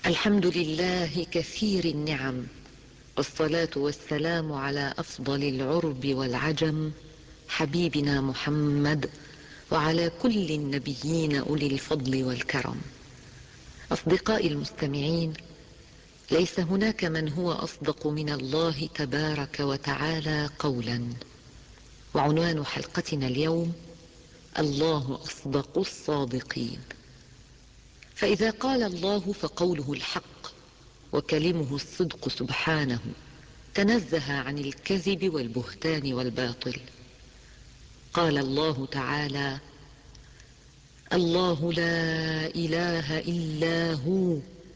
الحمد لله كثير النعم، والصلاة والسلام على أفضل العرب والعجم، حبيبنا محمد، وعلى كل النبيين أولي الفضل والكرم. أصدقائي المستمعين، ليس هناك من هو أصدق من الله تبارك وتعالى قولا. وعنوان حلقتنا اليوم: الله أصدق الصادقين. فإذا قال الله فقوله الحق، وكلمه الصدق سبحانه، تنزه عن الكذب والبهتان والباطل. قال الله تعالى: الله لا إله إلا هو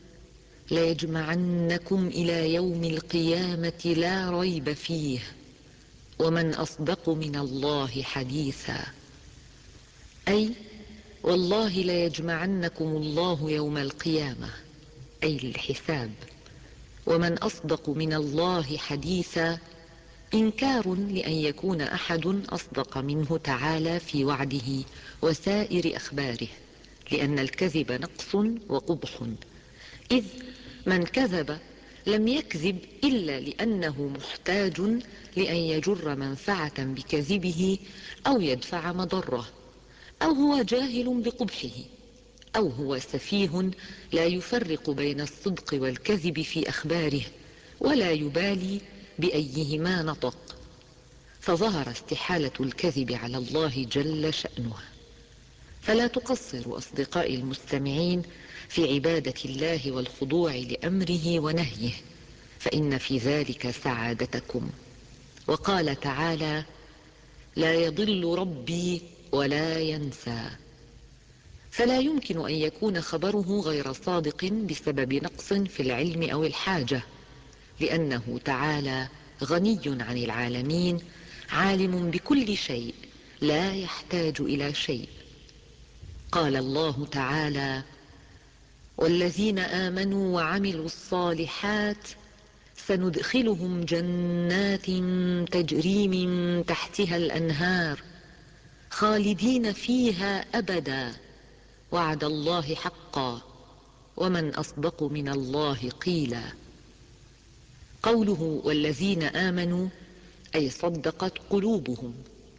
ليجمعنكم إلى يوم القيامة لا ريب فيه ومن أصدق من الله حديثا. أي والله ليجمعنكم الله يوم القيامة، أي الحساب. ومن أصدق من الله حديثا، إنكار لأن يكون أحد أصدق منه تعالى في وعده وسائر أخباره، لأن الكذب نقص وقبح، إذ من كذب لم يكذب إلا لأنه محتاج لأن يجر منفعة بكذبه أو يدفع مضرة، أو هو جاهل بقبحه، أو هو سفيه لا يفرق بين الصدق والكذب في أخباره ولا يبالي بأيهما نطق، فظهر استحالة الكذب على الله جل شأنه. فلا تقصروا أصدقائي المستمعين في عبادة الله والخضوع لأمره ونهيه، فإن في ذلك سعادتكم. وقال تعالى: لا يضل ربي ولا ينسى. فلا يمكن أن يكون خبره غير صادق بسبب نقص في العلم أو الحاجة، لأنه تعالى غني عن العالمين، عالم بكل شيء، لا يحتاج إلى شيء. قال الله تعالى: والذين آمنوا وعملوا الصالحات سندخلهم جنات تجري من تحتها الأنهار خالدين فيها أبدا وعد الله حقا ومن أصدق من الله قيلا. قوله والذين آمنوا أي صدقت قلوبهم،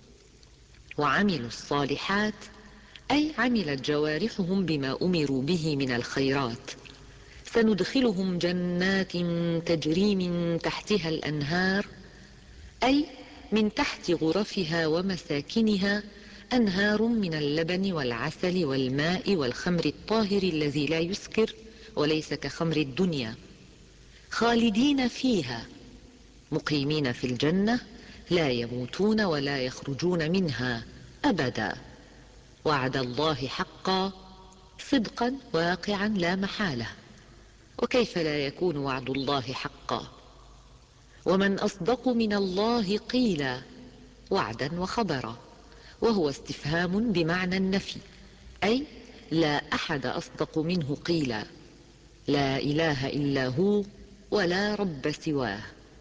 وعملوا الصالحات أي عملت جوارحهم بما أمروا به من الخيرات. سندخلهم جنات تجري من تحتها الأنهار، أي من تحت غرفها ومساكنها أنهار من اللبن والعسل والماء والخمر الطاهر الذي لا يسكر وليس كخمر الدنيا، خالدين فيها، مقيمين في الجنة، لا يموتون ولا يخرجون منها أبدا. وعد الله حقا، صدقا واقعا لا محالة. وكيف لا يكون وعد الله حقا؟ ومن أصدق من الله قيلا، وعدا وخبرا، وهو استفهام بمعنى النفي، أي لا أحد أصدق منه قيلا، لا إله إلا هو ولا رب سواه.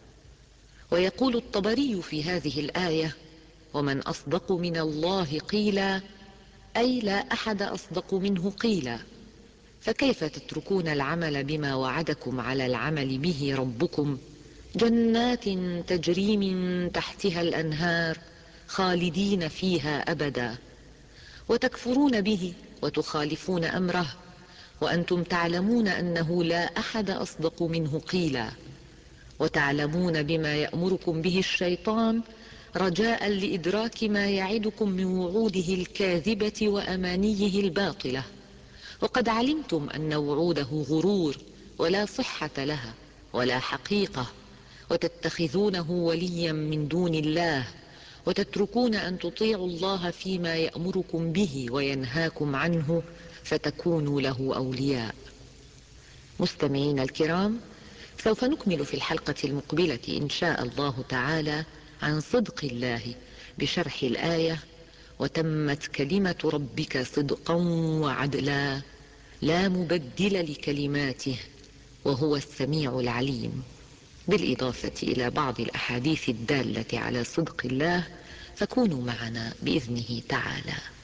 ويقول الطبري في هذه الآية: ومن أصدق من الله قيلا، أي لا أحد أصدق منه قيلا. فكيف تتركون العمل بما وعدكم على العمل به ربكم، جنات تجري من تحتها الأنهار خالدين فيها أبدا، وتكفرون به وتخالفون أمره، وأنتم تعلمون أنه لا أحد أصدق منه قيلا، وتعلمون بما يأمركم به الشيطان رجاء لإدراك ما يعدكم من وعوده الكاذبة وأمانيه الباطلة، وقد علمتم أن وعوده غرور ولا صحة لها ولا حقيقة، وتتخذونه وليا من دون الله، وتتركون أن تطيعوا الله فيما يأمركم به وينهاكم عنه، فتكونوا له أولياء. مستمعين الكرام، سوف نكمل في الحلقة المقبلة إن شاء الله تعالى عن صدق الله بشرح الآية: وتمت كلمة ربك صدقا وعدلا لا مبدل لكلماته وهو السميع العليم، بالإضافة إلى بعض الأحاديث الدالة على صدق الله، فكونوا معنا بإذنه تعالى.